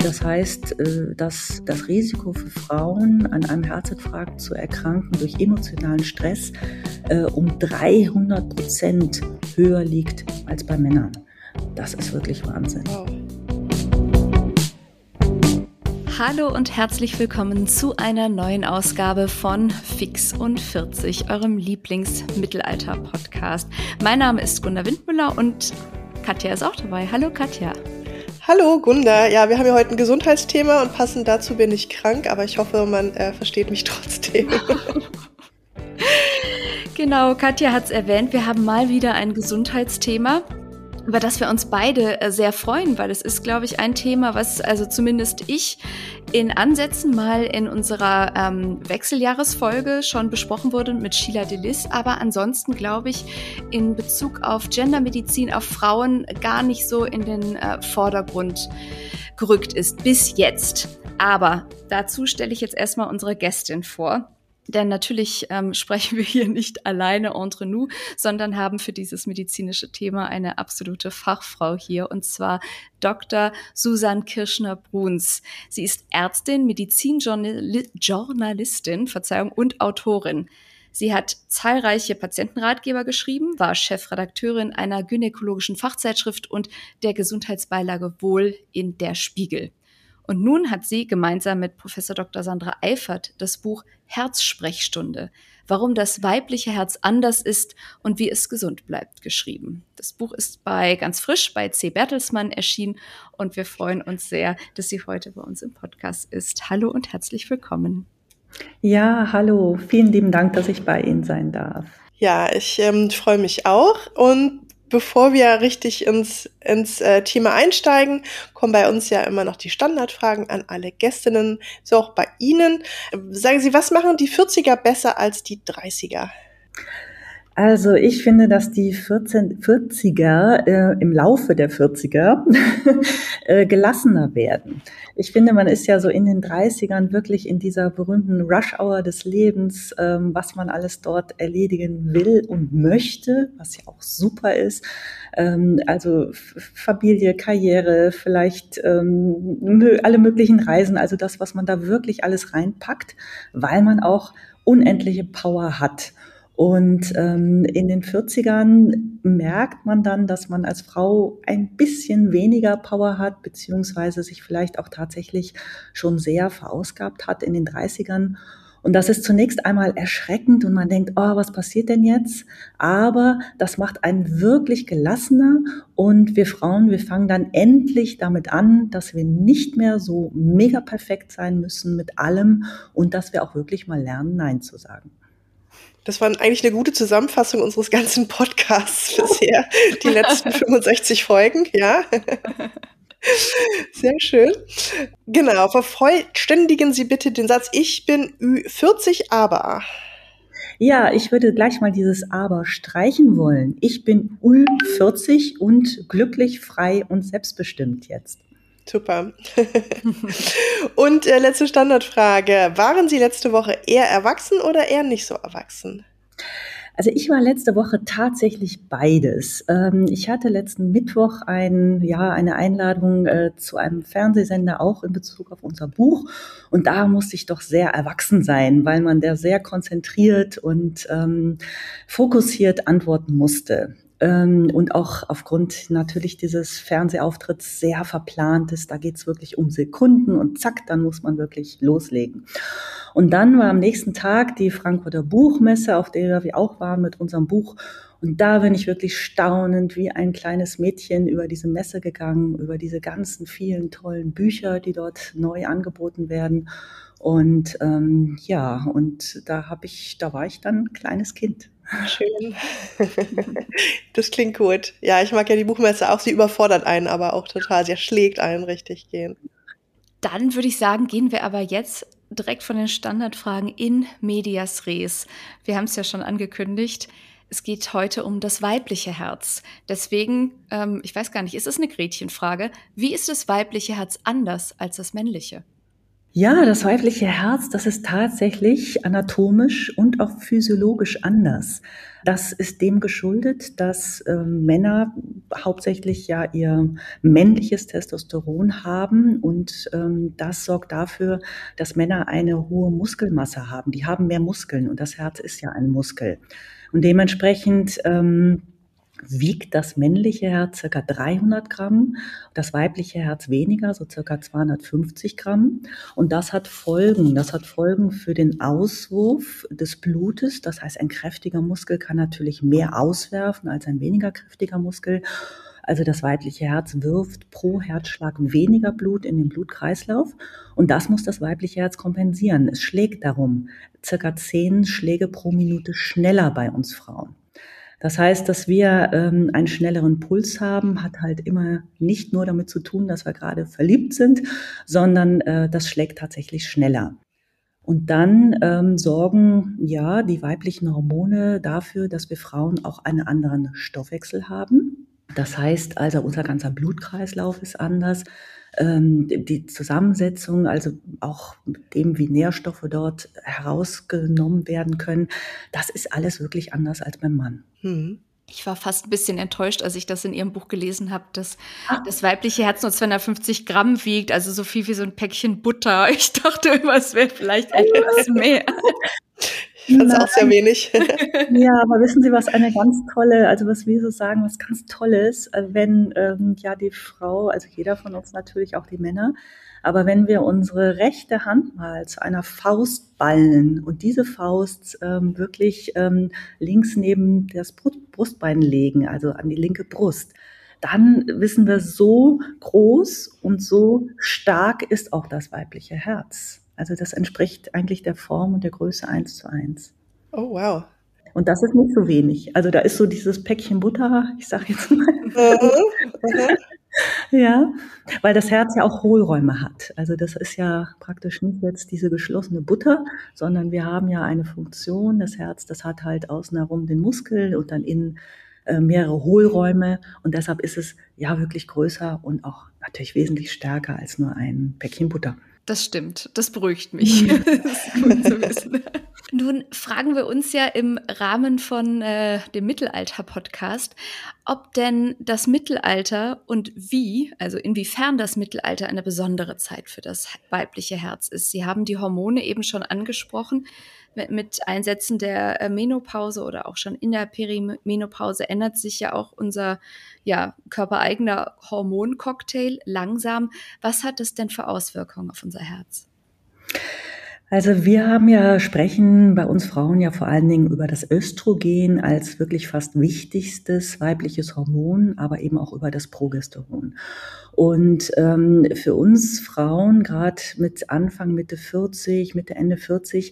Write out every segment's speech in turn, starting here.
Das heißt, dass das Risiko für Frauen, an einem Herzinfarkt zu erkranken durch emotionalen Stress, um 300% höher liegt als bei Männern. Das ist wirklich Wahnsinn. Wow. Hallo und herzlich willkommen zu einer neuen Ausgabe von Fix und 40, eurem Lieblingsmittelalter-Podcast. Mein Name ist Gunda Windmüller und Katja ist auch dabei. Hallo Katja. Hallo Gunda. Ja, wir haben ja heute ein Gesundheitsthema und passend dazu bin ich krank, aber ich hoffe, man versteht mich trotzdem. Genau, Katja hat es erwähnt, wir haben mal wieder ein Gesundheitsthema, über das wir uns beide sehr freuen, weil es ist, glaube ich, ein Thema, was also zumindest ich in Ansätzen mal in unserer Wechseljahresfolge schon besprochen wurde mit Sheila Delis, aber ansonsten, glaube ich, in Bezug auf Gendermedizin, auf Frauen gar nicht so in den Vordergrund gerückt ist, bis jetzt. Aber dazu stelle ich jetzt erstmal unsere Gästin vor. Denn natürlich sprechen wir hier nicht alleine entre nous, sondern haben für dieses medizinische Thema eine absolute Fachfrau hier, und zwar Dr. Susan Kirschner-Bruns. Sie ist Ärztin, Medizinjournalistin, und Autorin. Sie hat zahlreiche Patientenratgeber geschrieben, war Chefredakteurin einer gynäkologischen Fachzeitschrift und der Gesundheitsbeilage Wohl in der Spiegel. Und nun hat sie gemeinsam mit Professor Dr. Sandra Eifert das Buch Herzsprechstunde, warum das weibliche Herz anders ist und wie es gesund bleibt, geschrieben. Das Buch ist ganz frisch bei C. Bertelsmann erschienen und wir freuen uns sehr, dass sie heute bei uns im Podcast ist. Hallo und herzlich willkommen. Ja, hallo. Vielen lieben Dank, dass ich bei Ihnen sein darf. Ja, ich freue mich auch. Und bevor wir richtig ins Thema einsteigen, kommen bei uns ja immer noch die Standardfragen an alle Gästinnen, so auch bei Ihnen. Sagen Sie, was machen die 40er besser als die 30er? Also ich finde, dass die 40er im Laufe der 40er gelassener werden. Ich finde, man ist ja so in den 30ern wirklich in dieser berühmten Rush-Hour des Lebens, was man alles dort erledigen will und möchte, was ja auch super ist. Also Familie, Karriere, vielleicht alle möglichen Reisen, also das, was man da wirklich alles reinpackt, weil man auch unendliche Power hat. Und in den 40ern merkt man dann, dass man als Frau ein bisschen weniger Power hat, beziehungsweise sich vielleicht auch tatsächlich schon sehr verausgabt hat in den 30ern. Und das ist zunächst einmal erschreckend und man denkt, oh, was passiert denn jetzt? Aber das macht einen wirklich gelassener und wir Frauen, wir fangen dann endlich damit an, dass wir nicht mehr so mega perfekt sein müssen mit allem und dass wir auch wirklich mal lernen, Nein zu sagen. Das war eigentlich eine gute Zusammenfassung unseres ganzen Podcasts bisher, die letzten 65 Folgen, ja. Sehr schön. Genau, vervollständigen Sie bitte den Satz, ich bin Ü40, aber. Ja, ich würde gleich mal dieses Aber streichen wollen. Ich bin Ü40 und glücklich, frei und selbstbestimmt jetzt. Super. Und letzte Standardfrage. Waren Sie letzte Woche eher erwachsen oder eher nicht so erwachsen? Also ich war letzte Woche tatsächlich beides. Ich hatte letzten Mittwoch eine Einladung zu einem Fernsehsender, auch in Bezug auf unser Buch. Und da musste ich doch sehr erwachsen sein, weil man da sehr konzentriert und fokussiert antworten musste. Und auch aufgrund natürlich dieses Fernsehaufritts sehr verplant ist. Da geht's wirklich um Sekunden und zack, dann muss man wirklich loslegen. Und dann war am nächsten Tag die Frankfurter Buchmesse, auf der wir auch waren mit unserem Buch. Und da bin ich wirklich staunend wie ein kleines Mädchen über diese Messe gegangen, über diese ganzen vielen tollen Bücher, die dort neu angeboten werden. Und und da war ich dann ein kleines Kind. Schön. Das klingt gut. Ja, ich mag ja die Buchmesse auch. Sie überfordert einen aber auch total. Sie erschlägt einen richtig gehen. Dann würde ich sagen, gehen wir aber jetzt direkt von den Standardfragen in medias res. Wir haben es ja schon angekündigt. Es geht heute um das weibliche Herz. Deswegen, ich weiß gar nicht, ist es eine Gretchenfrage? Wie ist das weibliche Herz anders als das männliche? Ja, das weibliche Herz, das ist tatsächlich anatomisch und auch physiologisch anders. Das ist dem geschuldet, dass Männer hauptsächlich ja ihr männliches Testosteron haben und das sorgt dafür, dass Männer eine hohe Muskelmasse haben. Die haben mehr Muskeln und das Herz ist ja ein Muskel. Und dementsprechend wiegt das männliche Herz ca. 300 Gramm, das weibliche Herz weniger, so ca. 250 Gramm. Und das hat Folgen. Das hat Folgen für den Auswurf des Blutes. Das heißt, ein kräftiger Muskel kann natürlich mehr auswerfen als ein weniger kräftiger Muskel. Also das weibliche Herz wirft pro Herzschlag weniger Blut in den Blutkreislauf. Und das muss das weibliche Herz kompensieren. Es schlägt darum ca. 10 Schläge pro Minute schneller bei uns Frauen. Das heißt, dass wir einen schnelleren Puls haben, hat halt immer nicht nur damit zu tun, dass wir gerade verliebt sind, sondern das schlägt tatsächlich schneller. Und dann sorgen ja die weiblichen Hormone dafür, dass wir Frauen auch einen anderen Stoffwechsel haben. Das heißt also, unser ganzer Blutkreislauf ist anders. Die Zusammensetzung, also auch mit dem, wie Nährstoffe dort herausgenommen werden können, das ist alles wirklich anders als beim Mann. Ich war fast ein bisschen enttäuscht, als ich das in Ihrem Buch gelesen habe, dass das weibliche Herz nur 250 Gramm wiegt, also so viel wie so ein Päckchen Butter. Ich dachte immer, es wäre vielleicht etwas mehr. Ich fand es auch sehr wenig. Ja, aber wissen Sie, was eine ganz tolle, also was wir so sagen, was ganz Tolles, wenn ja die Frau, also jeder von uns natürlich, auch die Männer, aber wenn wir unsere rechte Hand mal zu einer Faust ballen und diese Faust wirklich links neben das Brustbein legen, also an die linke Brust, dann wissen wir, so groß und so stark ist auch das weibliche Herz. Also das entspricht eigentlich der Form und der Größe 1:1. Oh, wow. Und das ist nicht so wenig. Also da ist so dieses Päckchen Butter, ich sage jetzt mal. Ja, weil das Herz ja auch Hohlräume hat. Also das ist ja praktisch nicht jetzt diese geschlossene Butter, sondern wir haben ja eine Funktion. Das Herz, das hat halt außen herum den Muskel und dann innen mehrere Hohlräume. Und deshalb ist es ja wirklich größer und auch natürlich wesentlich stärker als nur ein Päckchen Butter. Das stimmt, das beruhigt mich. Das ist gut zu wissen. Nun fragen wir uns ja im Rahmen von dem Mittelalter-Podcast, ob denn das Mittelalter und wie, also inwiefern das Mittelalter eine besondere Zeit für das weibliche Herz ist. Sie haben die Hormone eben schon angesprochen. Mit Einsätzen der Menopause oder auch schon in der Perimenopause ändert sich ja auch unser körpereigener Hormoncocktail langsam. Was hat das denn für Auswirkungen auf unser Herz? Also sprechen bei uns Frauen ja vor allen Dingen über das Östrogen als wirklich fast wichtigstes weibliches Hormon, aber eben auch über das Progesteron. Und für uns Frauen, gerade mit Anfang, Mitte 40, Mitte, Ende 40,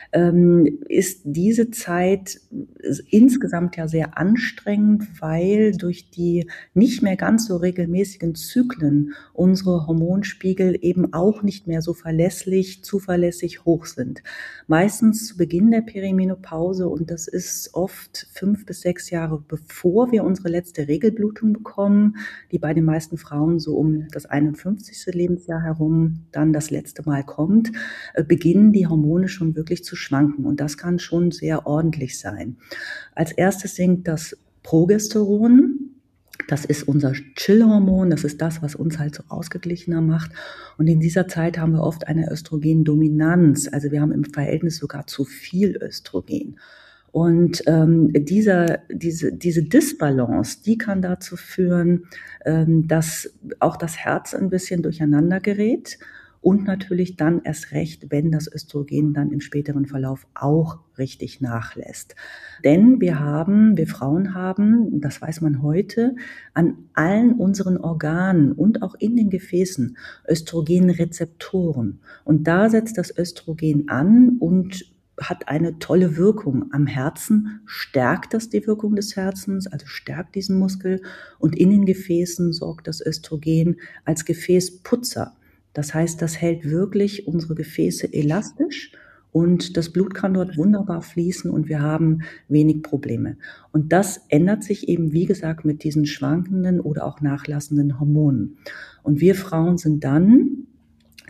ist diese Zeit insgesamt ja sehr anstrengend, weil durch die nicht mehr ganz so regelmäßigen Zyklen unsere Hormonspiegel eben auch nicht mehr so zuverlässig hoch sind. Meistens zu Beginn der Perimenopause, und das ist oft 5 bis 6 Jahre bevor wir unsere letzte Regelblutung bekommen, die bei den meisten Frauen so um das 51. Lebensjahr herum dann das letzte Mal kommt, beginnen die Hormone schon wirklich zu schwanken. Und das kann schon sehr ordentlich sein. Als erstes sinkt das Progesteron. Das ist unser Chill-Hormon, das ist das, was uns halt so ausgeglichener macht. Und in dieser Zeit haben wir oft eine Östrogendominanz. Also wir haben im Verhältnis sogar zu viel Östrogen. Und diese Disbalance, die kann dazu führen, dass auch das Herz ein bisschen durcheinander gerät. Und natürlich dann erst recht, wenn das Östrogen dann im späteren Verlauf auch richtig nachlässt. Denn wir Frauen haben, das weiß man heute, an allen unseren Organen und auch in den Gefäßen Östrogenrezeptoren. Und da setzt das Östrogen an und hat eine tolle Wirkung. Am Herzen stärkt das die Wirkung des Herzens, also stärkt diesen Muskel. Und in den Gefäßen sorgt das Östrogen als Gefäßputzer. Das heißt, das hält wirklich unsere Gefäße elastisch und das Blut kann dort wunderbar fließen und wir haben wenig Probleme. Und das ändert sich eben, wie gesagt, mit diesen schwankenden oder auch nachlassenden Hormonen. Und wir Frauen sind dann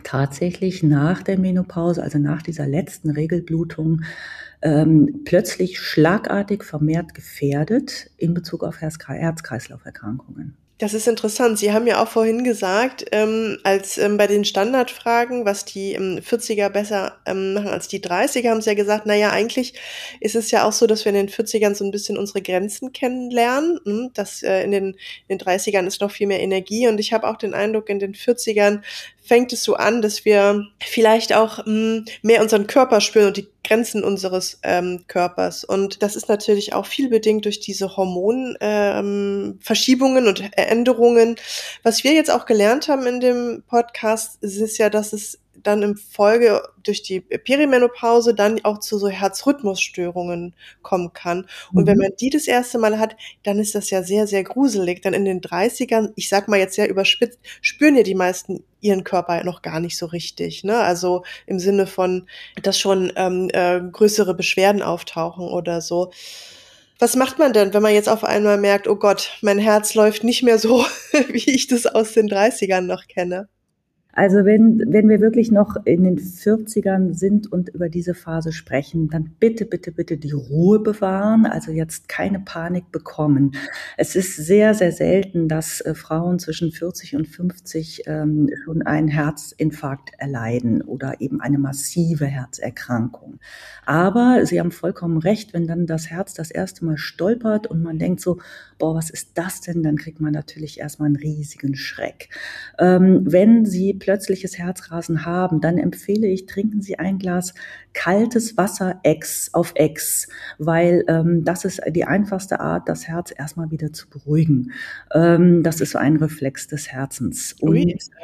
tatsächlich nach der Menopause, also nach dieser letzten Regelblutung, plötzlich schlagartig vermehrt gefährdet in Bezug auf Herz-Kreislauf-Erkrankungen. Das ist interessant. Sie haben ja auch vorhin gesagt, als bei den Standardfragen, was die 40er besser machen als die 30er, haben Sie ja gesagt, naja, eigentlich ist es ja auch so, dass wir in den 40ern so ein bisschen unsere Grenzen kennenlernen. Dass in den 30ern ist noch viel mehr Energie. Und ich habe auch den Eindruck, in den 40ern fängt es so an, dass wir vielleicht auch mehr unseren Körper spüren und die Grenzen unseres Körpers. Und das ist natürlich auch viel bedingt durch diese Hormonverschiebungen und Änderungen. Was wir jetzt auch gelernt haben in dem Podcast, ist ja, dass es dann im Folge durch die Perimenopause dann auch zu so Herzrhythmusstörungen kommen kann. Und wenn man die das erste Mal hat, dann ist das ja sehr, sehr gruselig. Dann in den 30ern, ich sag mal jetzt sehr überspitzt, spüren ja die meisten ihren Körper noch gar nicht so richtig, ne? Also im Sinne von, dass schon größere Beschwerden auftauchen oder so. Was macht man denn, wenn man jetzt auf einmal merkt, oh Gott, mein Herz läuft nicht mehr so, wie ich das aus den 30ern noch kenne? Also wenn wir wirklich noch in den 40ern sind und über diese Phase sprechen, dann bitte, bitte, bitte die Ruhe bewahren, also jetzt keine Panik bekommen. Es ist sehr, sehr selten, dass Frauen zwischen 40 und 50 schon einen Herzinfarkt erleiden oder eben eine massive Herzerkrankung. Aber Sie haben vollkommen recht, wenn dann das Herz das erste Mal stolpert und man denkt so, boah, was ist das denn? Dann kriegt man natürlich erstmal einen riesigen Schreck. Wenn Sie plötzliches Herzrasen haben, dann empfehle ich, trinken Sie ein Glas kaltes Wasser auf Ex, weil das ist die einfachste Art, das Herz erstmal wieder zu beruhigen. Das ist so ein Reflex des Herzens. Und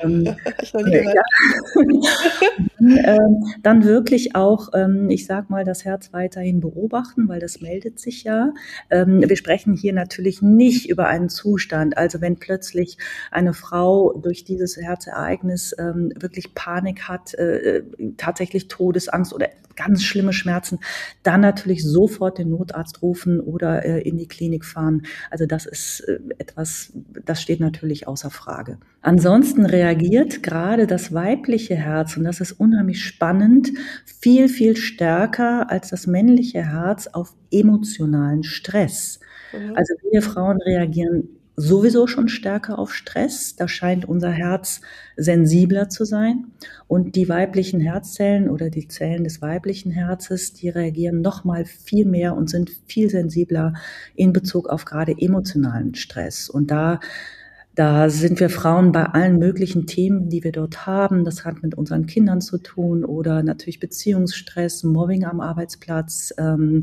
dann wirklich auch, ich sag mal, das Herz weiterhin beobachten, weil das meldet sich ja. Wir sprechen hier natürlich nicht über einen Zustand, also wenn plötzlich eine Frau durch dieses Herzereignis wirklich Panik hat, tatsächlich Todesangst oder ganz schlimme Schmerzen, dann natürlich sofort den Notarzt rufen oder in die Klinik fahren. Also das ist etwas, das steht natürlich außer Frage. Ansonsten reagiert gerade das weibliche Herz, und das ist unheimlich spannend, viel, viel stärker als das männliche Herz auf emotionalen Stress. Also wir Frauen reagieren sowieso schon stärker auf Stress. Da scheint unser Herz sensibler zu sein. Und die weiblichen Herzzellen oder die Zellen des weiblichen Herzes, die reagieren noch mal viel mehr und sind viel sensibler in Bezug auf gerade emotionalen Stress. Und da sind wir Frauen bei allen möglichen Themen, die wir dort haben. Das hat mit unseren Kindern zu tun oder natürlich Beziehungsstress, Mobbing am Arbeitsplatz,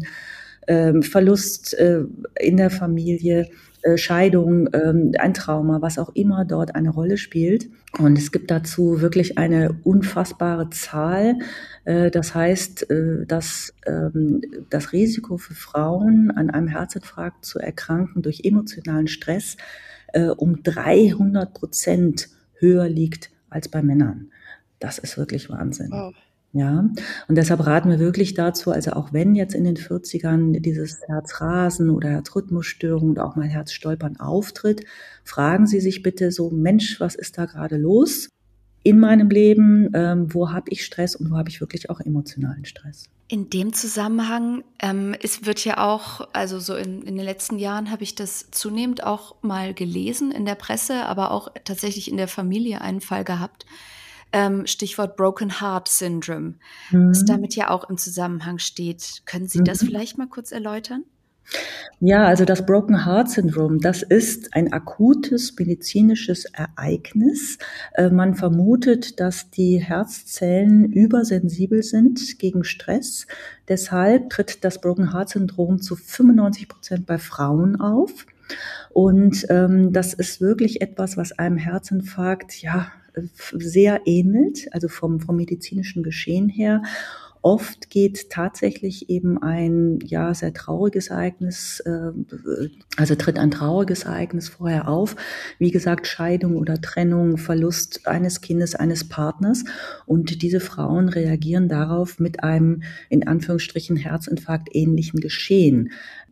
Verlust in der Familie, Scheidung, ein Trauma, was auch immer dort eine Rolle spielt. Und es gibt dazu wirklich eine unfassbare Zahl. Das heißt, dass das Risiko für Frauen, an einem Herzinfarkt zu erkranken durch emotionalen Stress, um 300% höher liegt als bei Männern. Das ist wirklich Wahnsinn. Wow. Ja, und deshalb raten wir wirklich dazu, also auch wenn jetzt in den 40ern dieses Herzrasen oder Herzrhythmusstörung oder auch mal Herzstolpern auftritt, fragen Sie sich bitte so, Mensch, was ist da gerade los in meinem Leben? Wo habe ich Stress und wo habe ich wirklich auch emotionalen Stress? In dem Zusammenhang, es wird ja auch, also so in den letzten Jahren habe ich das zunehmend auch mal gelesen in der Presse, aber auch tatsächlich in der Familie einen Fall gehabt. Stichwort Broken Heart Syndrome, was damit ja auch im Zusammenhang steht. Können Sie das vielleicht mal kurz erläutern? Ja, also das Broken Heart Syndrome, das ist ein akutes medizinisches Ereignis. Man vermutet, dass die Herzzellen übersensibel sind gegen Stress. Deshalb tritt das Broken Heart Syndrome zu 95% bei Frauen auf. Und das ist wirklich etwas, was einem Herzinfarkt sehr ähnelt, also vom medizinischen Geschehen her. Oft geht tatsächlich eben ein sehr trauriges Ereignis, also tritt ein trauriges Ereignis vorher auf. Wie gesagt, Scheidung oder Trennung, Verlust eines Kindes, eines Partners. Und diese Frauen reagieren darauf mit einem, in Anführungsstrichen, Herzinfarkt ähnlichen Geschehen.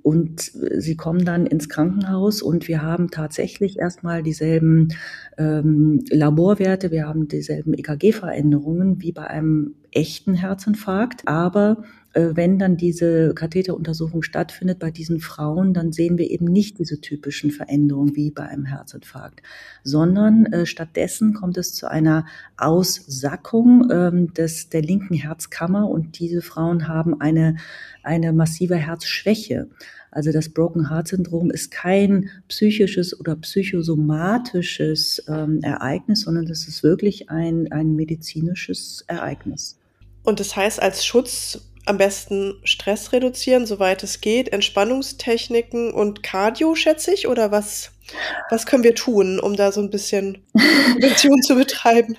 Und sie kommen dann ins Krankenhaus und wir haben tatsächlich erstmal dieselben Laborwerte, wir haben dieselben EKG-Veränderungen wie bei einem echten Herzinfarkt. Aber wenn dann diese Katheteruntersuchung stattfindet bei diesen Frauen, dann sehen wir eben nicht diese typischen Veränderungen wie bei einem Herzinfarkt, sondern stattdessen kommt es zu einer Aussackung der linken Herzkammer und diese Frauen haben eine massive Herzschwäche. Also das Broken Heart Syndrom ist kein psychisches oder psychosomatisches Ereignis, sondern das ist wirklich ein medizinisches Ereignis. Und das heißt, als Schutz am besten Stress reduzieren, soweit es geht, Entspannungstechniken und Cardio, schätze ich, oder was können wir tun, um da so ein bisschen Prävention zu betreiben?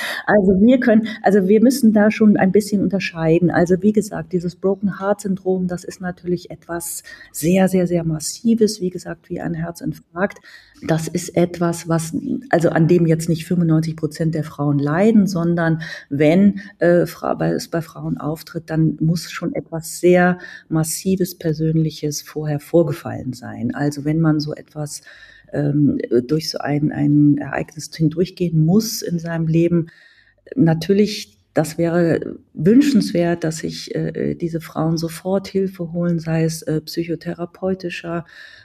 Also wir müssen da schon ein bisschen unterscheiden. Also wie gesagt, dieses Broken Heart Syndrom, das ist natürlich etwas sehr, sehr, sehr Massives, wie gesagt, wie ein Herzinfarkt. Das ist etwas, also an dem jetzt nicht 95% der Frauen leiden, sondern wenn es bei Frauen auftritt, dann muss schon etwas sehr Massives, Persönliches vorher vorgefallen sein. Also wenn man so etwas durch so ein Ereignis hindurchgehen muss in seinem Leben. Natürlich, das wäre wünschenswert, dass sich diese Frauen sofort Hilfe holen, sei es psychotherapeutischer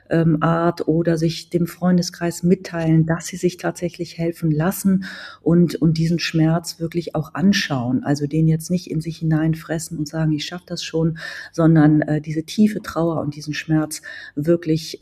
Art oder sich dem Freundeskreis mitteilen, dass sie sich tatsächlich helfen lassen und diesen Schmerz wirklich auch anschauen. Also den jetzt nicht in sich hineinfressen und sagen, ich schaffe das schon, sondern diese tiefe Trauer und diesen Schmerz wirklich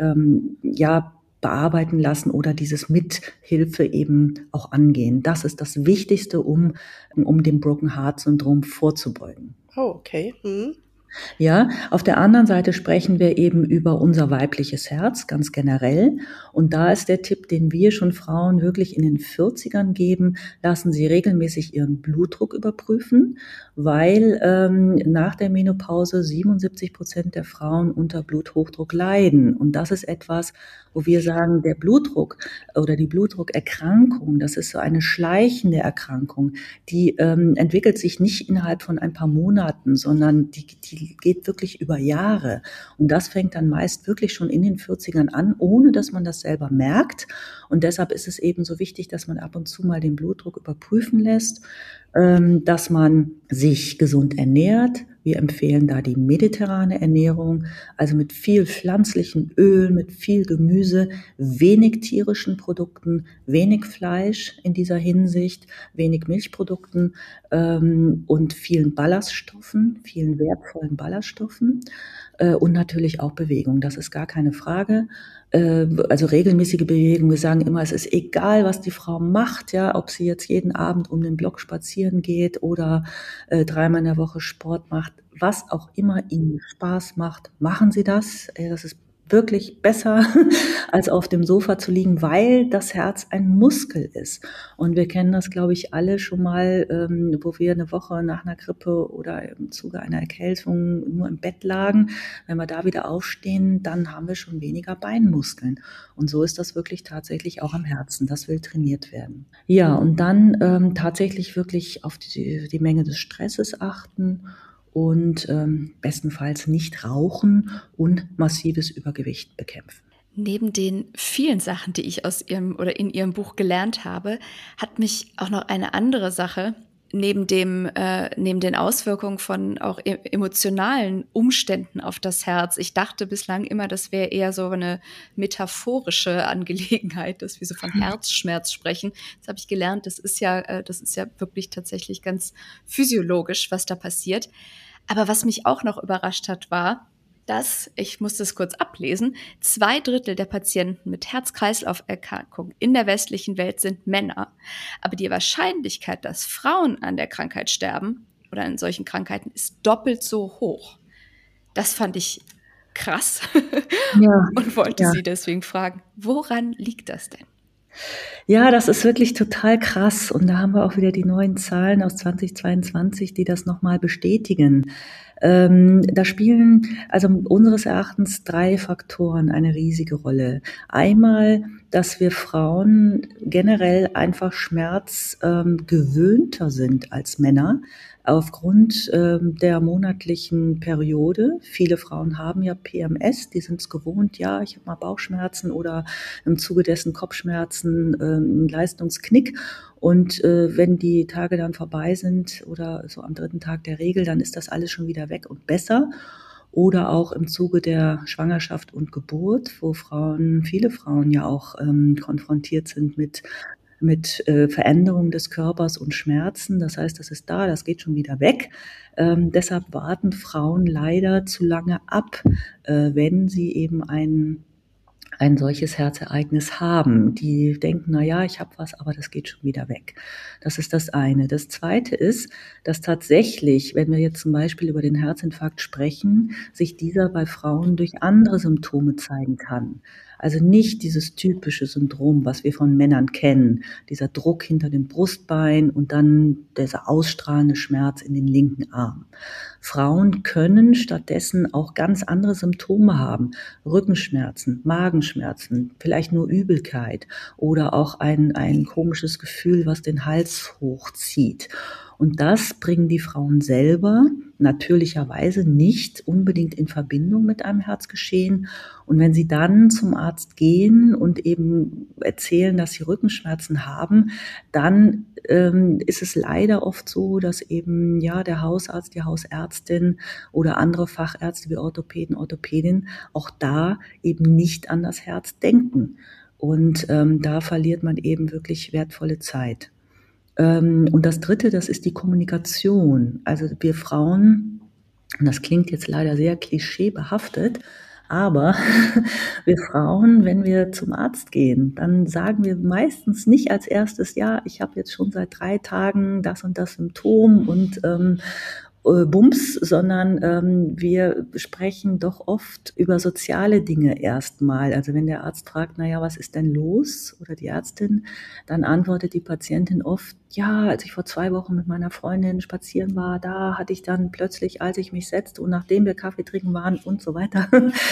bearbeiten lassen oder dieses Mithilfe eben auch angehen. Das ist das Wichtigste, um dem Broken Heart Syndrom vorzubeugen. Oh, okay. Mhm. Ja, auf der anderen Seite sprechen wir eben über unser weibliches Herz ganz generell. Und da ist der Tipp, den wir schon Frauen wirklich in den 40ern geben, lassen Sie regelmäßig Ihren Blutdruck überprüfen, weil nach der Menopause 77% der Frauen unter Bluthochdruck leiden. Und das ist etwas, wo wir sagen, der Blutdruck oder die Blutdruckerkrankung, das ist so eine schleichende Erkrankung, die entwickelt sich nicht innerhalb von ein paar Monaten, sondern die geht wirklich über Jahre. Und das fängt dann meist wirklich schon in den 40ern an, ohne dass man das selber merkt. Und deshalb ist es eben so wichtig, dass man ab und zu mal den Blutdruck überprüfen lässt, dass man sich gesund ernährt. Wir empfehlen da die mediterrane Ernährung, also mit viel pflanzlichen Öl, mit viel Gemüse, wenig tierischen Produkten, wenig Fleisch in dieser Hinsicht, wenig Milchprodukten und vielen Ballaststoffen, vielen wertvollen Ballaststoffen und natürlich auch Bewegung. Das ist gar keine Frage. Also regelmäßige Bewegung. Wir sagen immer, es ist egal, was die Frau macht, ja, ob sie jetzt jeden Abend um den Block spazieren geht oder 3-mal in der Woche Sport macht, was auch immer Ihnen Spaß macht, machen Sie das. Das ist wirklich besser, als auf dem Sofa zu liegen, weil das Herz ein Muskel ist. Und wir kennen das, glaube ich, alle schon mal, wo wir eine Woche nach einer Grippe oder im Zuge einer Erkältung nur im Bett lagen. Wenn wir da wieder aufstehen, dann haben wir schon weniger Beinmuskeln. Und so ist das wirklich tatsächlich auch am Herzen. Das will trainiert werden. Ja, und dann tatsächlich wirklich auf die Menge des Stresses achten und bestenfalls nicht rauchen und massives Übergewicht bekämpfen. Neben den vielen Sachen, die ich aus Ihrem oder in Ihrem Buch gelernt habe, hat mich auch noch eine andere Sache neben den Auswirkungen von auch emotionalen Umständen auf das Herz. Ich dachte bislang immer, das wäre eher so eine metaphorische Angelegenheit, dass wir so von Herzschmerz sprechen. Jetzt habe ich gelernt, das ist ja wirklich tatsächlich ganz physiologisch, was da passiert. Aber was mich auch noch überrascht hat, war, dass, ich muss das kurz ablesen, 2/3 der Patienten mit Herz-Kreislauf-Erkrankungen in der westlichen Welt sind Männer. Aber die Wahrscheinlichkeit, dass Frauen an der Krankheit sterben oder an solchen Krankheiten, ist doppelt so hoch. Das fand ich krass und wollte Sie deswegen fragen, woran liegt das denn? Ja, das ist wirklich total krass. Und da haben wir auch wieder die neuen Zahlen aus 2022, die das nochmal bestätigen. Da spielen also unseres Erachtens 3 Faktoren eine riesige Rolle. Einmal, dass wir Frauen generell einfach Schmerz gewöhnter sind als Männer. aufgrund der monatlichen Periode. Viele Frauen haben ja PMS, die sind es gewohnt, ja, ich habe mal Bauchschmerzen oder im Zuge dessen Kopfschmerzen, einen Leistungsknick. Und wenn die Tage dann vorbei sind oder so am 3. Tag der Regel, dann ist das alles schon wieder weg und besser. Oder auch im Zuge der Schwangerschaft und Geburt, wo viele Frauen ja auch konfrontiert sind mit Veränderung des Körpers und Schmerzen. Das heißt, das ist da, das geht schon wieder weg. Deshalb warten Frauen leider zu lange ab, wenn sie eben ein solches Herzereignis haben. Die denken, na ja, ich habe was, aber das geht schon wieder weg. Das ist das eine. Das zweite ist, dass tatsächlich, wenn wir jetzt zum Beispiel über den Herzinfarkt sprechen, sich dieser bei Frauen durch andere Symptome zeigen kann. Also nicht dieses typische Syndrom, was wir von Männern kennen, dieser Druck hinter dem Brustbein und dann dieser ausstrahlende Schmerz in den linken Arm. Frauen können stattdessen auch ganz andere Symptome haben. Rückenschmerzen, Magenschmerzen, vielleicht nur Übelkeit oder auch ein komisches Gefühl, was den Hals hochzieht. Und das bringen die Frauen selber natürlicherweise nicht unbedingt in Verbindung mit einem Herzgeschehen. Und wenn sie dann zum Arzt gehen und eben erzählen, dass sie Rückenschmerzen haben, dann ist es leider oft so, dass eben ja der Hausarzt, die Hausärztin oder andere Fachärzte wie Orthopäden, Orthopädinnen auch da eben nicht an das Herz denken. Und da verliert man eben wirklich wertvolle Zeit. Und das Dritte, das ist die Kommunikation. Also wir Frauen, und das klingt jetzt leider sehr klischeebehaftet, aber wir Frauen, wenn wir zum Arzt gehen, dann sagen wir meistens nicht als erstes, ja, ich habe jetzt schon seit 3 Tagen das und das Symptom und Bums, sondern wir sprechen doch oft über soziale Dinge erstmal. Also wenn der Arzt fragt, na ja, was ist denn los? Oder die Ärztin, dann antwortet die Patientin oft, ja, als ich vor 2 Wochen mit meiner Freundin spazieren war, da hatte ich dann plötzlich, als ich mich setzte und nachdem wir Kaffee trinken waren und so weiter,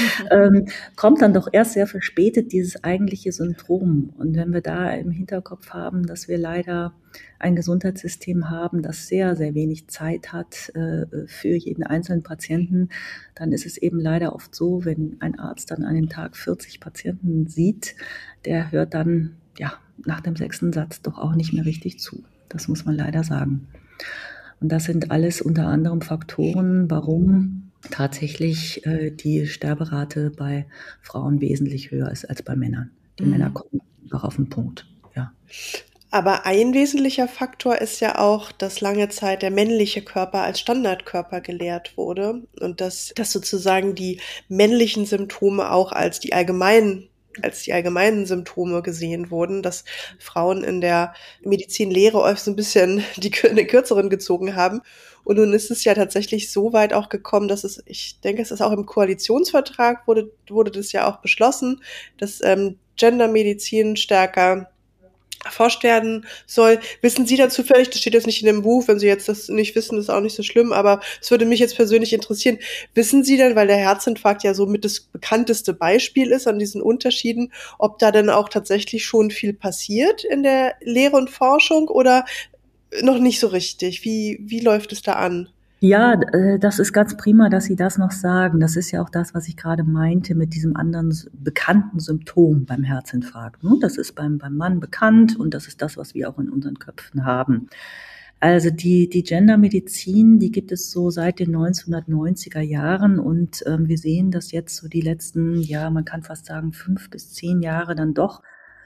kommt dann doch erst sehr verspätet dieses eigentliche Syndrom. Und wenn wir da im Hinterkopf haben, dass wir leider ein Gesundheitssystem haben, das sehr, sehr wenig Zeit hat für jeden einzelnen Patienten, dann ist es eben leider oft so, wenn ein Arzt dann an dem Tag 40 Patienten sieht, der hört dann ja nach dem 6. Satz doch auch nicht mehr richtig zu. Das muss man leider sagen. Und das sind alles unter anderem Faktoren, warum tatsächlich die Sterberate bei Frauen wesentlich höher ist als bei Männern. Die Männer kommen einfach auf den Punkt. Ja. Aber ein wesentlicher Faktor ist ja auch, dass lange Zeit der männliche Körper als Standardkörper gelehrt wurde und dass sozusagen die männlichen Symptome auch als die allgemeinen Symptome gesehen wurden, dass Frauen in der Medizinlehre oft so ein bisschen den Kürzeren gezogen haben. Und nun ist es ja tatsächlich so weit auch gekommen, dass ich denke, es ist auch im Koalitionsvertrag wurde das ja auch beschlossen, dass Gendermedizin stärker erforscht werden soll. Wissen Sie dazu zufällig, das steht jetzt nicht in dem Buch, wenn Sie jetzt das nicht wissen, ist auch nicht so schlimm, aber es würde mich jetzt persönlich interessieren, wissen Sie denn, weil der Herzinfarkt ja so mit das bekannteste Beispiel ist an diesen Unterschieden, ob da denn auch tatsächlich schon viel passiert in der Lehre und Forschung oder noch nicht so richtig? Wie läuft es da an? Ja, das ist ganz prima, dass Sie das noch sagen. Das ist ja auch das, was ich gerade meinte mit diesem anderen bekannten Symptom beim Herzinfarkt. Das ist beim Mann bekannt und das ist das, was wir auch in unseren Köpfen haben. Also die Gendermedizin, die gibt es so seit den 1990er Jahren und wir sehen, dass jetzt so die letzten, ja, man kann fast sagen 5 bis 10 Jahre dann doch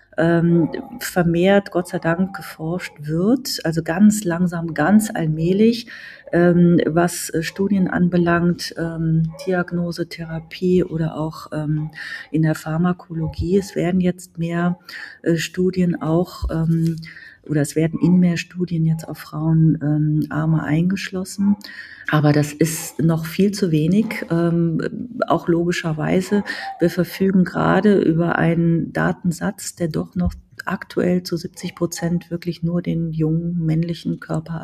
vermehrt, Gott sei Dank, geforscht wird, also ganz langsam, ganz allmählich, was Studien anbelangt, Diagnose, Therapie oder auch in der Pharmakologie. Es werden jetzt mehr Studien auch oder es werden in mehr Studien jetzt auf Frauenarme eingeschlossen. Aber das ist noch viel zu wenig, auch logischerweise. Wir verfügen gerade über einen Datensatz, der doch noch aktuell zu 70% wirklich nur den jungen männlichen Körper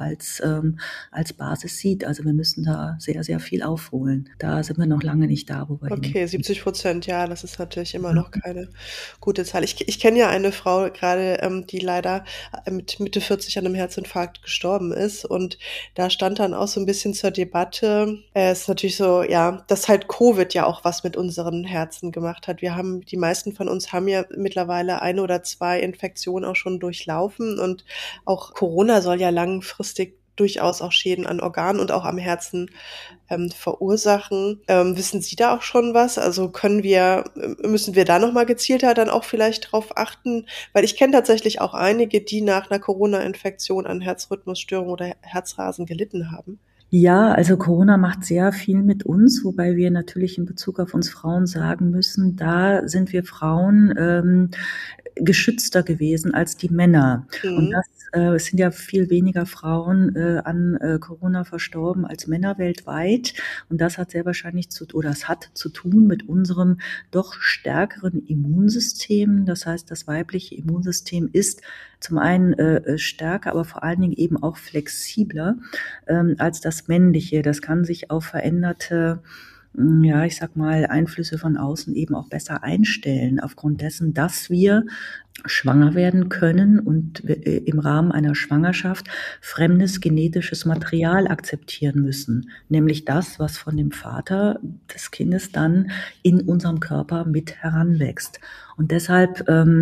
als Basis sieht. Also wir müssen da sehr, sehr viel aufholen. Da sind wir noch lange nicht da, wo wir hin. Okay, 70%, ja, das ist natürlich immer noch keine gute Zahl. Ich kenne ja eine Frau gerade, die leider mit Mitte 40 an einem Herzinfarkt gestorben ist. Und da stand dann auch so ein bisschen zur Debatte, es ist natürlich so, ja, dass halt Covid ja auch was mit unseren Herzen gemacht hat. Die meisten von uns haben ja mittlerweile 1 oder 2 Infektionen auch schon durchlaufen. Und auch Corona soll ja langfristig durchaus auch Schäden an Organen und auch am Herzen verursachen. Wissen Sie da auch schon was? Also müssen wir da nochmal gezielter dann auch vielleicht drauf achten? Weil ich kenne tatsächlich auch einige, die nach einer Corona-Infektion an Herzrhythmusstörungen oder Herzrasen gelitten haben. Ja, also Corona macht sehr viel mit uns, wobei wir natürlich in Bezug auf uns Frauen sagen müssen, da sind wir Frauen geschützter gewesen als die Männer. Und es sind ja viel weniger Frauen an Corona verstorben als Männer weltweit. Und das hat sehr wahrscheinlich es hat zu tun mit unserem doch stärkeren Immunsystem. Das heißt, das weibliche Immunsystem ist zum einen stärker, aber vor allen Dingen eben auch flexibler als das männliche. Das kann sich auf veränderte ich sag mal, Einflüsse von außen eben auch besser einstellen, aufgrund dessen, dass wir schwanger werden können und im Rahmen einer Schwangerschaft fremdes genetisches Material akzeptieren müssen, nämlich das, was von dem Vater des Kindes dann in unserem Körper mit heranwächst. Und deshalb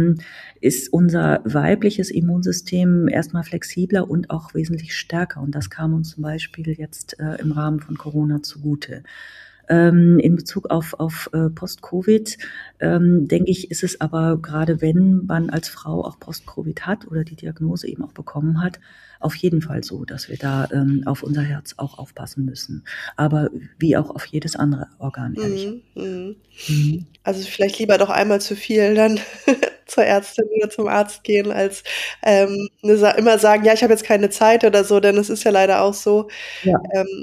ist unser weibliches Immunsystem erstmal flexibler und auch wesentlich stärker. Und das kam uns zum Beispiel jetzt im Rahmen von Corona zugute. In Bezug auf Post-Covid, denke ich, ist es aber gerade, wenn man als Frau auch Post-Covid hat oder die Diagnose eben auch bekommen hat, auf jeden Fall so, dass wir da auf unser Herz auch aufpassen müssen. Aber wie auch auf jedes andere Organ, ehrlich. Also vielleicht lieber doch einmal zu viel dann zur Ärztin oder zum Arzt gehen, als immer sagen, ja, ich habe jetzt keine Zeit oder so, denn es ist ja leider auch so, Ja.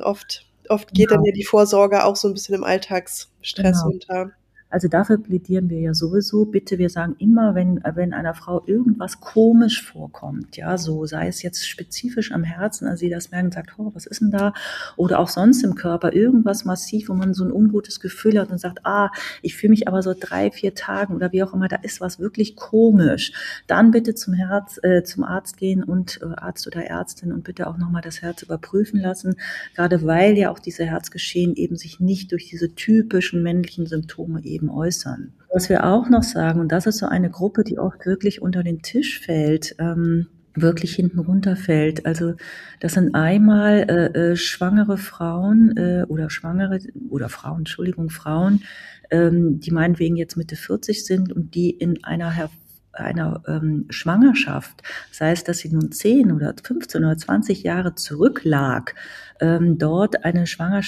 Oft geht dann ja die Vorsorge auch so ein bisschen im Alltagsstress unter. Also dafür plädieren wir ja sowieso. Bitte, wir sagen immer, wenn einer Frau irgendwas komisch vorkommt, ja, so sei es jetzt spezifisch am Herzen, also sie das merken, sagt, oh, was ist denn da? Oder auch sonst im Körper irgendwas massiv, wo man so ein ungutes Gefühl hat und sagt, ich fühle mich aber so 3-4 Tagen oder wie auch immer, da ist was wirklich komisch. Dann bitte zum Arzt gehen und Arzt oder Ärztin und bitte auch nochmal das Herz überprüfen lassen, gerade weil ja auch diese Herzgeschehen eben sich nicht durch diese typischen männlichen Symptome eben äußern. Was wir auch noch sagen, und das ist so eine Gruppe, die oft wirklich unter den Tisch fällt, wirklich hinten runterfällt. Also das sind einmal schwangere Frauen Frauen, die meinetwegen jetzt Mitte 40 sind und die in einer Schwangerschaft, sei es, dass sie nun 10 oder 15 oder 20 Jahre zurücklag, dort eine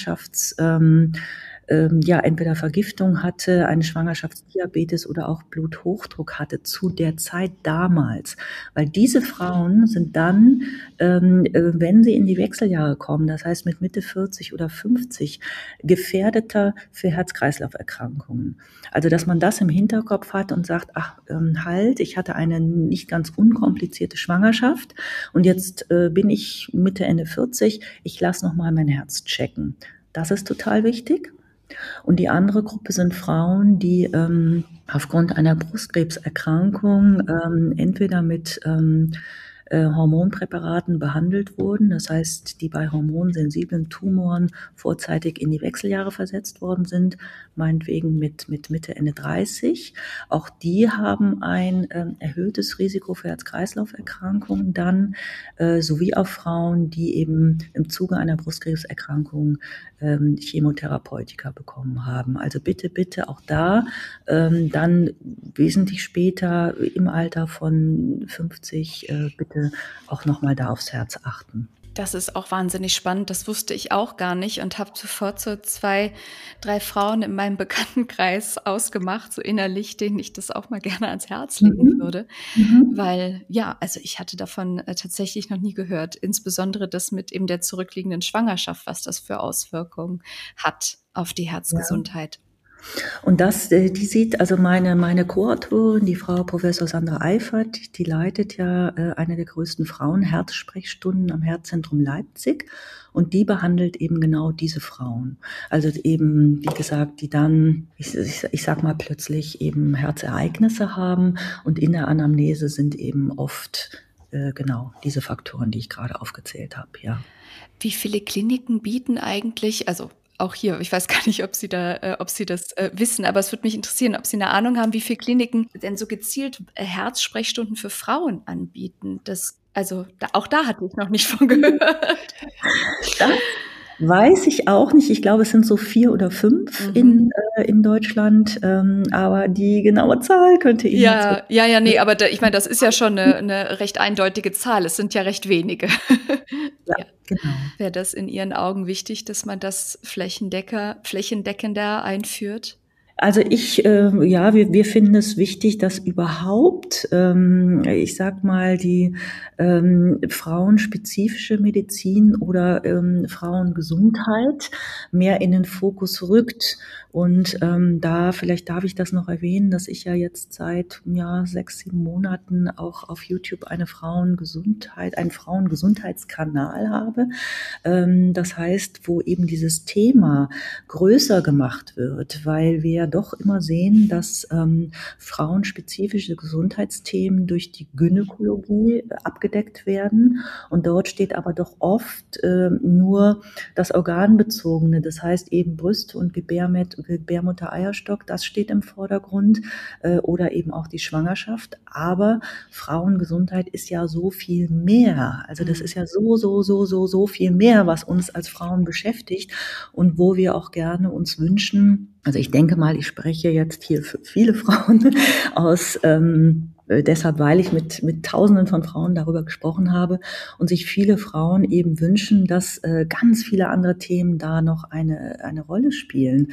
entweder Vergiftung hatte, eine Schwangerschaftsdiabetes oder auch Bluthochdruck hatte zu der Zeit damals. Weil diese Frauen sind dann, wenn sie in die Wechseljahre kommen, das heißt mit Mitte 40 oder 50, gefährdeter für Herz-Kreislauf-Erkrankungen. Also, dass man das im Hinterkopf hat und sagt, ich hatte eine nicht ganz unkomplizierte Schwangerschaft und jetzt bin ich Mitte, Ende 40, ich lasse nochmal mein Herz checken. Das ist total wichtig. Und die andere Gruppe sind Frauen, die aufgrund einer Brustkrebserkrankung entweder mit Hormonpräparaten behandelt wurden, das heißt, die bei hormonsensiblen Tumoren vorzeitig in die Wechseljahre versetzt worden sind, meinetwegen mit Mitte, Ende 30. Auch die haben ein erhöhtes Risiko für Herz-Kreislauf-Erkrankungen dann, sowie auch Frauen, die eben im Zuge einer Brustkrebserkrankung Chemotherapeutika bekommen haben. Also bitte, bitte auch da dann wesentlich später im Alter von 50 bitte auch nochmal da aufs Herz achten. Das ist auch wahnsinnig spannend. Das wusste ich auch gar nicht und habe sofort so 2, 3 Frauen in meinem Bekanntenkreis ausgemacht, so innerlich, denen ich das auch mal gerne ans Herz legen würde. Weil, also ich hatte davon tatsächlich noch nie gehört. Insbesondere das mit eben der zurückliegenden Schwangerschaft, was das für Auswirkungen hat auf die Herzgesundheit. Und die sieht, also meine Co-Autorin, die Frau Professor Sandra Eifert, die leitet ja eine der größten Frauenherzsprechstunden am Herzzentrum Leipzig und die behandelt eben genau diese Frauen. Also eben, wie gesagt, die dann, ich sag mal, plötzlich eben Herzereignisse haben und in der Anamnese sind eben oft genau diese Faktoren, die ich gerade aufgezählt habe, ja. Wie viele Kliniken bieten eigentlich, also auch hier, ich weiß gar nicht, ob Sie das wissen, aber es würde mich interessieren, ob Sie eine Ahnung haben, wie viele Kliniken denn so gezielt Herzsprechstunden für Frauen anbieten. Auch da hatte ich noch nicht von gehört. Das weiß ich auch nicht. Ich glaube, es sind so 4 oder 5 in Deutschland, aber die genaue Zahl könnte Ihnen jetzt... Nee, aber ich meine, das ist ja schon eine recht eindeutige Zahl. Es sind ja recht wenige. Ja, genau. Wäre das in Ihren Augen wichtig, dass man das flächendeckender einführt? Also wir finden es wichtig, dass überhaupt, ich sag mal, die frauenspezifische Medizin oder Frauengesundheit mehr in den Fokus rückt. Und vielleicht darf ich das noch erwähnen, dass ich ja jetzt seit 6, 7 Monaten auch auf YouTube einen Frauengesundheitskanal habe. Das heißt, wo eben dieses Thema größer gemacht wird, weil wir doch immer sehen, dass frauenspezifische Gesundheitsthemen durch die Gynäkologie abgedeckt werden. Und dort steht aber doch oft nur das Organbezogene, das heißt eben Brüste und Gebärmutter-Eierstock, das steht im Vordergrund oder eben auch die Schwangerschaft. Aber Frauengesundheit ist ja so viel mehr. Also das ist ja so viel mehr, was uns als Frauen beschäftigt und wo wir auch gerne uns wünschen. Also ich denke mal, ich spreche jetzt hier für viele Frauen aus, deshalb, weil ich mit Tausenden von Frauen darüber gesprochen habe und sich viele Frauen eben wünschen, dass ganz viele andere Themen da noch eine Rolle spielen.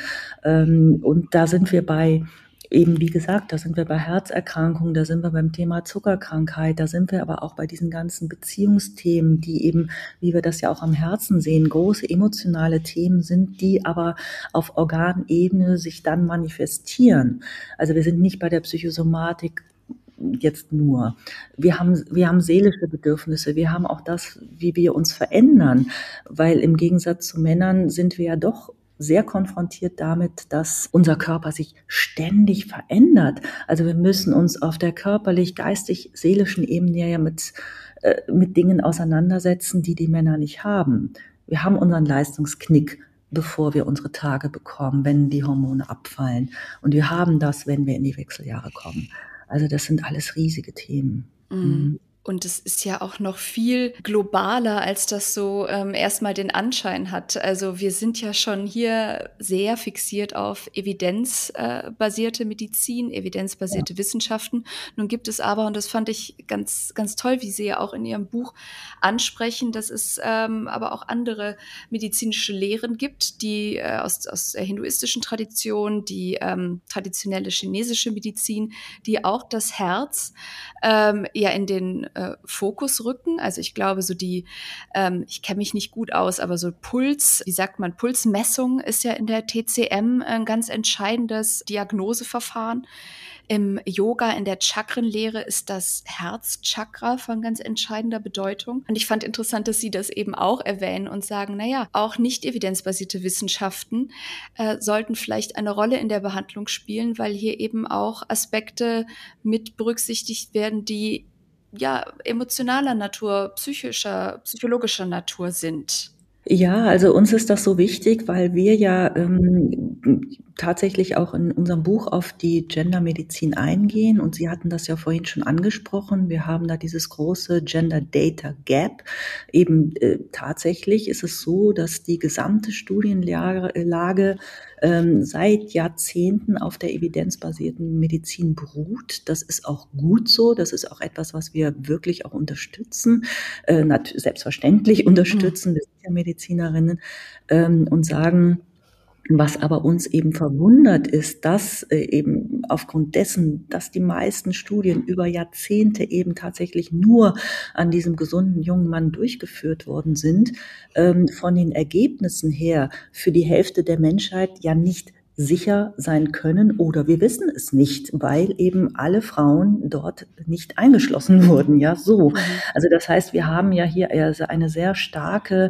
Und da sind wir wie gesagt, da sind wir bei Herzerkrankungen, da sind wir beim Thema Zuckerkrankheit, da sind wir aber auch bei diesen ganzen Beziehungsthemen, die eben, wie wir das ja auch am Herzen sehen, große emotionale Themen sind, die aber auf Organebene sich dann manifestieren. Also wir sind nicht bei der Psychosomatik jetzt nur. Wir haben seelische Bedürfnisse, wir haben auch das, wie wir uns verändern, weil im Gegensatz zu Männern sind wir ja doch sehr konfrontiert damit, dass unser Körper sich ständig verändert. Also wir müssen uns auf der körperlich, geistig, seelischen Ebene ja mit Dingen auseinandersetzen, die Männer nicht haben. Wir haben unseren Leistungsknick, bevor wir unsere Tage bekommen, wenn die Hormone abfallen. Und wir haben das, wenn wir in die Wechseljahre kommen. Also das sind alles riesige Themen. Mhm. Und es ist ja auch noch viel globaler, als das so erstmal den Anschein hat. Also wir sind ja schon hier sehr fixiert auf evidenzbasierte Medizin, evidenzbasierte Wissenschaften. Nun gibt es aber, und das fand ich ganz, ganz toll, wie Sie ja auch in Ihrem Buch ansprechen, dass es aber auch andere medizinische Lehren gibt, die aus der hinduistischen Tradition, die traditionelle chinesische Medizin, die auch das Herz in den Fokus rücken. Also ich glaube, ich kenne mich nicht gut aus, aber so Pulsmessung ist ja in der TCM ein ganz entscheidendes Diagnoseverfahren. Im Yoga, in der Chakrenlehre ist das Herzchakra von ganz entscheidender Bedeutung. Und ich fand interessant, dass Sie das eben auch erwähnen und sagen, auch nicht evidenzbasierte Wissenschaften sollten vielleicht eine Rolle in der Behandlung spielen, weil hier eben auch Aspekte mit berücksichtigt werden, die emotionaler Natur, psychologischer Natur sind. Ja, also uns ist das so wichtig, weil wir ja tatsächlich auch in unserem Buch auf die Gendermedizin eingehen und Sie hatten das ja vorhin schon angesprochen. Wir haben da dieses große Gender Data Gap. Eben tatsächlich ist es so, dass die gesamte Studienlage seit Jahrzehnten auf der evidenzbasierten Medizin beruht. Das ist auch gut so. Das ist auch etwas, was wir wirklich auch unterstützen, selbstverständlich unterstützen. Wir sind ja Medizinerinnen und sagen, was aber uns eben verwundert ist, dass eben aufgrund dessen, dass die meisten Studien über Jahrzehnte eben tatsächlich nur an diesem gesunden jungen Mann durchgeführt worden sind, von den Ergebnissen her für die Hälfte der Menschheit ja nicht sicher sein können oder wir wissen es nicht, weil eben alle Frauen dort nicht eingeschlossen wurden. Ja, so. Also das heißt, wir haben ja hier eine sehr starke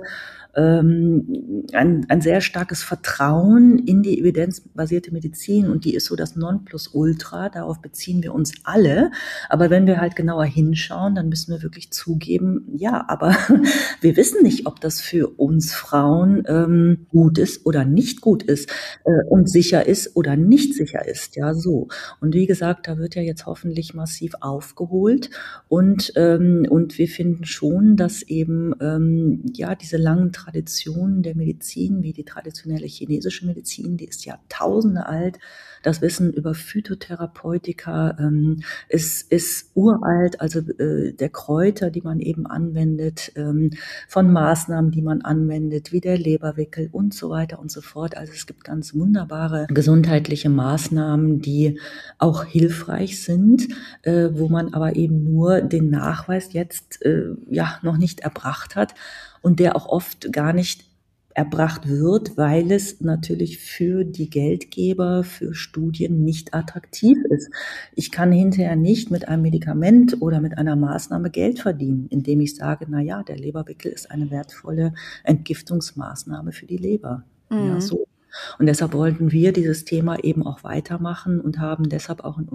ein sehr starkes Vertrauen in die evidenzbasierte Medizin und die ist so das Nonplusultra, darauf beziehen wir uns alle, aber wenn wir halt genauer hinschauen, dann müssen wir wirklich zugeben, ja, aber wir wissen nicht, ob das für uns Frauen gut ist oder nicht gut ist und sicher ist oder nicht sicher ist, ja, so. Und wie gesagt, da wird ja jetzt hoffentlich massiv aufgeholt und wir finden schon, dass eben ja diese langen Traditionen der Medizin, wie die traditionelle chinesische Medizin, die ist Jahrtausende alt. Das Wissen über Phytotherapeutika ist uralt, also der Kräuter, die man eben anwendet, von Maßnahmen, die man anwendet, wie der Leberwickel und so weiter und so fort. Also es gibt ganz wunderbare gesundheitliche Maßnahmen, die auch hilfreich sind, wo man aber eben nur den Nachweis jetzt ja noch nicht erbracht hat und der auch oft gar nicht erbracht wird, weil es natürlich für die Geldgeber, für Studien nicht attraktiv ist. Ich kann hinterher nicht mit einem Medikament oder mit einer Maßnahme Geld verdienen, indem ich sage, na ja, der Leberwickel ist eine wertvolle Entgiftungsmaßnahme für die Leber. Ja, so. Und deshalb wollten wir dieses Thema eben auch weitermachen und haben deshalb auch in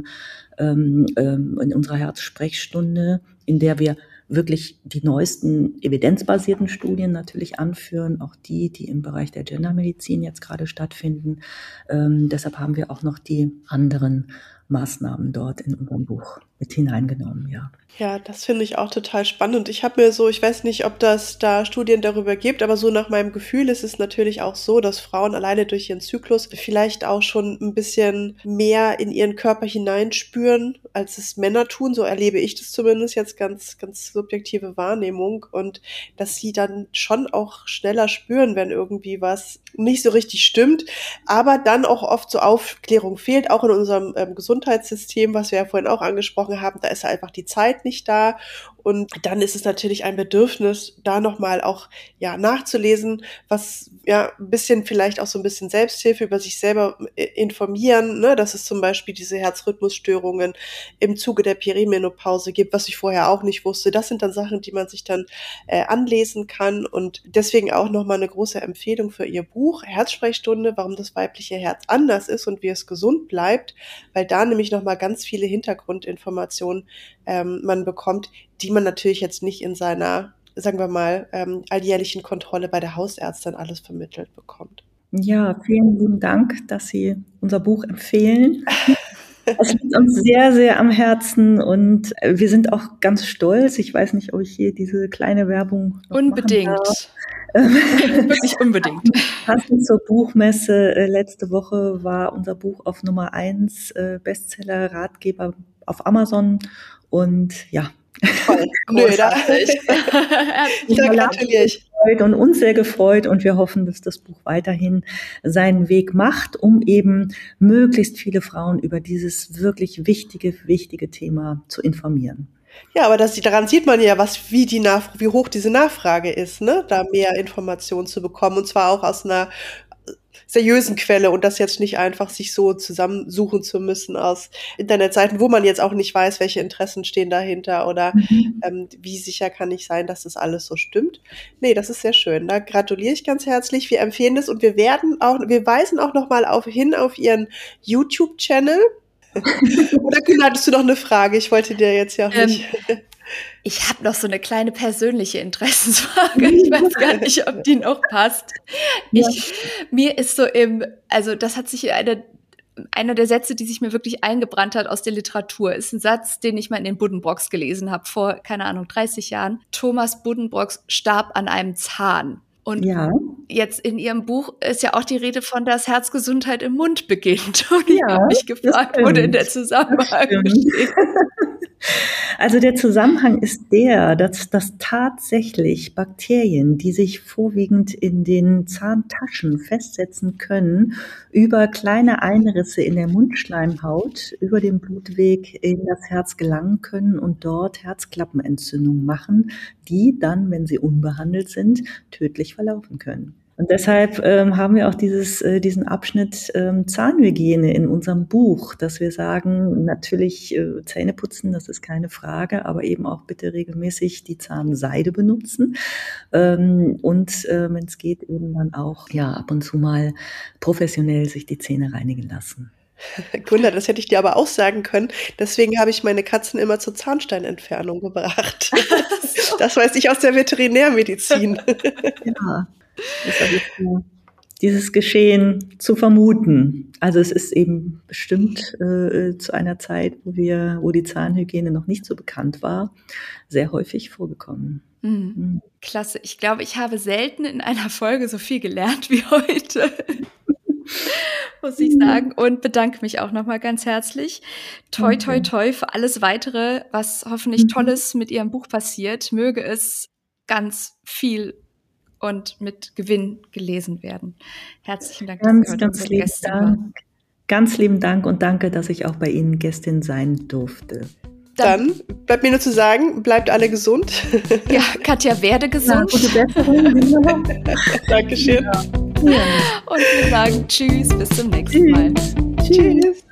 unserer Herzsprechstunde, in der wir wirklich die neuesten evidenzbasierten Studien natürlich anführen, auch die im Bereich der Gendermedizin jetzt gerade stattfinden. Deshalb haben wir auch noch die anderen Maßnahmen dort in unserem Buch mit hineingenommen, ja. Ja, das finde ich auch total spannend. Ich habe mir so, ich weiß nicht, ob das da Studien darüber gibt, aber so nach meinem Gefühl ist es natürlich auch so, dass Frauen alleine durch ihren Zyklus vielleicht auch schon ein bisschen mehr in ihren Körper hineinspüren, als es Männer tun. So erlebe ich das zumindest jetzt ganz, ganz subjektive Wahrnehmung und dass sie dann schon auch schneller spüren, wenn irgendwie was nicht so richtig stimmt, aber dann auch oft so Aufklärung fehlt, auch in unserem Gesundheitssystem, was wir ja vorhin auch angesprochen haben, da ist ja einfach die Zeit nicht da und dann ist es natürlich ein Bedürfnis, da nochmal auch ja nachzulesen, was ja ein bisschen vielleicht auch so ein bisschen Selbsthilfe über sich selber informieren, ne, dass es zum Beispiel diese Herzrhythmusstörungen im Zuge der Perimenopause gibt, was ich vorher auch nicht wusste. Das sind dann Sachen, die man sich dann anlesen kann und deswegen auch nochmal eine große Empfehlung für ihr Buch Herzsprechstunde, warum das weibliche Herz anders ist und wie es gesund bleibt, weil da nämlich nochmal ganz viele Hintergrundinformationen man bekommt, die man natürlich jetzt nicht in seiner, sagen wir mal, alljährlichen Kontrolle bei der Hausärztin alles vermittelt bekommt. Ja, vielen lieben Dank, dass Sie unser Buch empfehlen. Es liegt uns sehr, sehr am Herzen und wir sind auch ganz stolz. Ich weiß nicht, ob ich hier diese kleine Werbung noch unbedingt. Machen darf. Wirklich unbedingt. Passend zur Buchmesse letzte Woche war unser Buch auf Nummer 1 Bestseller Ratgeber auf Amazon und ja. Toll. Nö, da gratuliere ich. Und uns sehr gefreut und wir hoffen, dass das Buch weiterhin seinen Weg macht, um eben möglichst viele Frauen über dieses wirklich wichtige Thema zu informieren. Ja, aber daran sieht man ja, wie hoch diese Nachfrage ist, ne, da mehr Informationen zu bekommen und zwar auch aus einer seriösen Quelle und das jetzt nicht einfach sich so zusammensuchen zu müssen aus Internetseiten, wo man jetzt auch nicht weiß, welche Interessen stehen dahinter oder wie sicher kann ich sein, dass das alles so stimmt. Nee, das ist sehr schön. Da gratuliere ich ganz herzlich. Wir empfehlen das und wir weisen auch nochmal hin auf Ihren YouTube-Channel. Oder hattest du noch eine Frage? Ich wollte dir jetzt ja auch nicht... Ich habe noch so eine kleine persönliche Interessensfrage. Ich weiß gar nicht, ob die noch passt. Ja. Mir ist so also das hat sich einer der Sätze, die sich mir wirklich eingebrannt hat aus der Literatur, ist ein Satz, den ich mal in den Buddenbrooks gelesen habe, vor, keine Ahnung, 30 Jahren. Thomas Buddenbrooks starb an einem Zahn. Und jetzt in Ihrem Buch ist ja auch die Rede von, dass Herzgesundheit im Mund beginnt. Und ich habe mich gefragt, wo denn der Zusammenhang besteht. Also der Zusammenhang ist dass tatsächlich Bakterien, die sich vorwiegend in den Zahntaschen festsetzen können, über kleine Einrisse in der Mundschleimhaut über den Blutweg in das Herz gelangen können und dort Herzklappenentzündungen machen, die dann, wenn sie unbehandelt sind, tödlich verlaufen können. Und deshalb haben wir auch diesen Abschnitt Zahnhygiene in unserem Buch, dass wir sagen, natürlich Zähne putzen, das ist keine Frage, aber eben auch bitte regelmäßig die Zahnseide benutzen und wenn es geht, eben dann auch ab und zu mal professionell sich die Zähne reinigen lassen. Gunda, das hätte ich dir aber auch sagen können. Deswegen habe ich meine Katzen immer zur Zahnsteinentfernung gebracht. Das weiß ich aus der Veterinärmedizin. Ja, das habe ich so. Dieses Geschehen zu vermuten. Also es ist eben bestimmt zu einer Zeit, wo die Zahnhygiene noch nicht so bekannt war, sehr häufig vorgekommen. Mhm. Klasse. Ich glaube, ich habe selten in einer Folge so viel gelernt wie heute. Muss ich sagen. Und bedanke mich auch nochmal ganz herzlich. Toi, toi, toi für alles Weitere, was hoffentlich Tolles mit Ihrem Buch passiert. Möge es ganz viel und mit Gewinn gelesen werden. Herzlichen Dank, dass Sie heute unsere Gäste waren. Ganz lieben Dank und danke, dass ich auch bei Ihnen Gästin sein durfte. Dann bleibt mir nur zu sagen, bleibt alle gesund. Ja, Katja, werde gesund. Ja, gute Besserung. Dankeschön. Ja. Und wir sagen Tschüss, bis zum nächsten Mal. Tschüss.